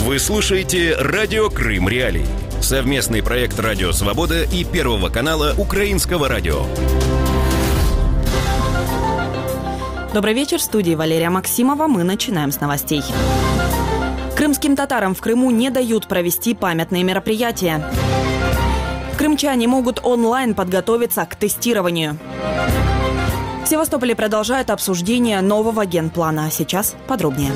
Вы слушаете «Радио Крым Реалии». Совместный проект «Радио Свобода» и Первого канала Украинского радио. Добрый вечер. В студии Валерия Максимова. Мы начинаем с новостей. Крымским татарам в Крыму не дают провести памятные мероприятия. Крымчане могут онлайн подготовиться к тестированию. В Севастополе продолжает обсуждение нового генплана. Сейчас подробнее.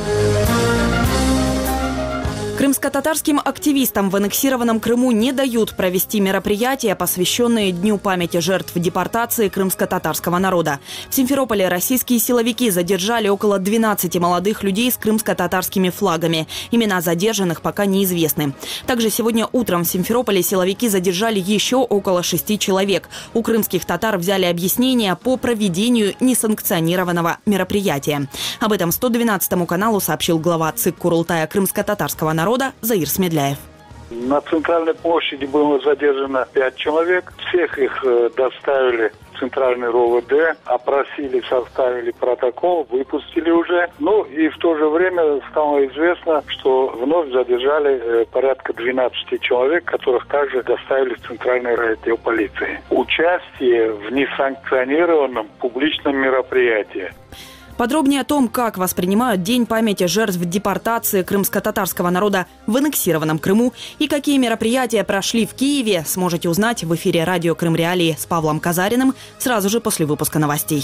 Крымско-татарским активистам в аннексированном Крыму не дают провести мероприятия, посвященные Дню памяти жертв депортации крымско-татарского народа. В Симферополе российские силовики задержали около 12 молодых людей с крымско-татарскими флагами. Имена задержанных пока неизвестны. Также сегодня утром в Симферополе силовики задержали еще около 6 человек. У крымских татар взяли объяснения по проведению несанкционированного мероприятия. Об этом 112 каналу сообщил глава ЦИК Курултая крымско-татарского народа Заир Смедляев. На центральной площади было задержано 5 человек. Всех их доставили в центральный РОВД, опросили, составили протокол, выпустили уже. Ну и в то же время стало известно, что вновь задержали порядка 12 человек, которых также доставили в центральный райотдел полиции. Участие в несанкционированном публичном мероприятии. Подробнее о том, как воспринимают День памяти жертв депортации крымско-татарского народа в аннексированном Крыму и какие мероприятия прошли в Киеве, сможете узнать в эфире «Радио Крым Реалии» с Павлом Казариным сразу же после выпуска новостей.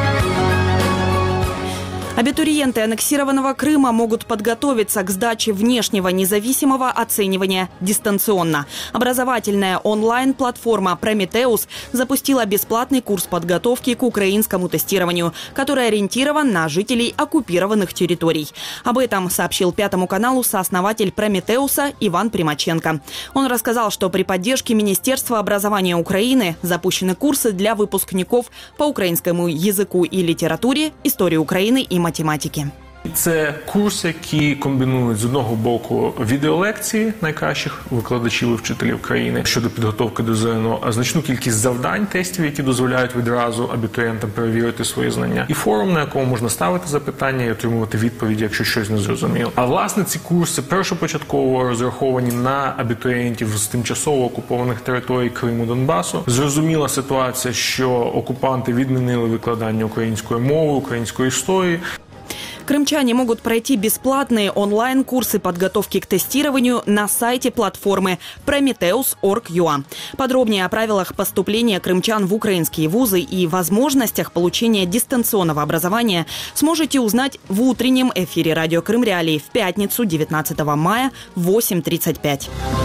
Абитуриенты аннексированного Крыма могут подготовиться к сдаче внешнего независимого оценивания дистанционно. Образовательная онлайн-платформа «Прометеус» запустила бесплатный курс подготовки к украинскому тестированию, который ориентирован на жителей оккупированных территорий. Об этом сообщил Пятому каналу сооснователь «Прометеуса» Иван Примаченко. Он рассказал, что при поддержке Министерства образования Украины запущены курсы для выпускников по украинскому языку и литературе, истории Украины и математики. Це курси, які комбінують з одного боку відеолекції найкращих викладачів і вчителів країни щодо підготовки до ЗНО, а значну кількість завдань, тестів, які дозволяють відразу абітурієнтам перевірити свої знання, і форум, на якому можна ставити запитання і отримувати відповіді, якщо щось не зрозуміло. А власне ці курси першопочатково розраховані на абітурієнтів з тимчасово окупованих територій Криму, Донбасу. Зрозуміла ситуація, що окупанти відмінили викладання української мови, української історії. Крымчане могут пройти бесплатные онлайн-курсы подготовки к тестированию на сайте платформы prometheus.org.ua. Подробнее о правилах поступления крымчан в украинские вузы и возможностях получения дистанционного образования сможете узнать в утреннем эфире «Радио Крым Реалии» в пятницу 19 мая в 8:35.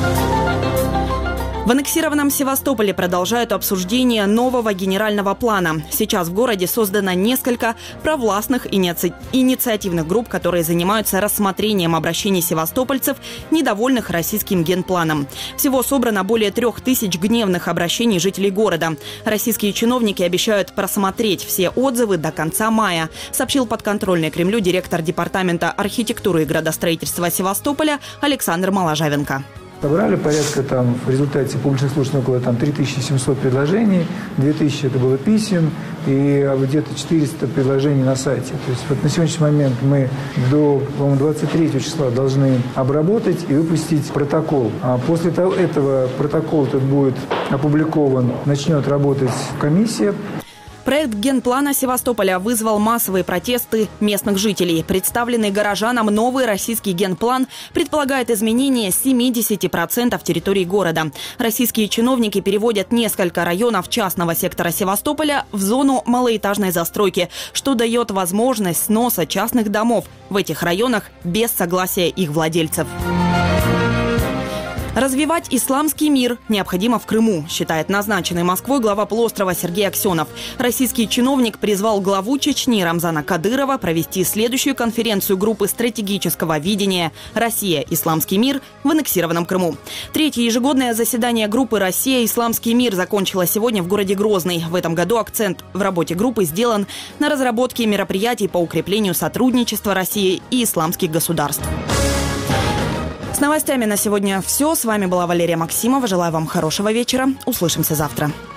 В аннексированном Севастополе продолжают обсуждение нового генерального плана. Сейчас в городе создано несколько провластных инициативных групп, которые занимаются рассмотрением обращений севастопольцев, недовольных российским генпланом. Всего собрано более 3000 гневных обращений жителей города. Российские чиновники обещают просмотреть все отзывы до конца мая, сообщил подконтрольный Кремлю директор департамента архитектуры и градостроительства Севастополя Александр Моложавенко. Собрали порядка в результате публичных слушаний около 3700 предложений, 2000 это было писем и где-то 400 предложений на сайте. То есть вот на сегодняшний момент мы до, по-моему, 23 числа должны обработать и выпустить протокол. А после этого протокол этот будет опубликован, начнет работать комиссия. Проект генплана Севастополя вызвал массовые протесты местных жителей. Представленный горожанам новый российский генплан предполагает изменение 70% территории города. Российские чиновники переводят несколько районов частного сектора Севастополя в зону малоэтажной застройки, что дает возможность сноса частных домов в этих районах без согласия их владельцев. Развивать исламский мир необходимо в Крыму, считает назначенный Москвой глава полуострова Сергей Аксенов. Российский чиновник призвал главу Чечни Рамзана Кадырова провести следующую конференцию группы стратегического видения «Россия. Исламский мир» в аннексированном Крыму. Третье ежегодное заседание группы «Россия. Исламский мир» закончилось сегодня в городе Грозный. В этом году акцент в работе группы сделан на разработке мероприятий по укреплению сотрудничества России и исламских государств. С новостями на сегодня все. С вами была Валерия Максимова. Желаю вам хорошего вечера. Услышимся завтра.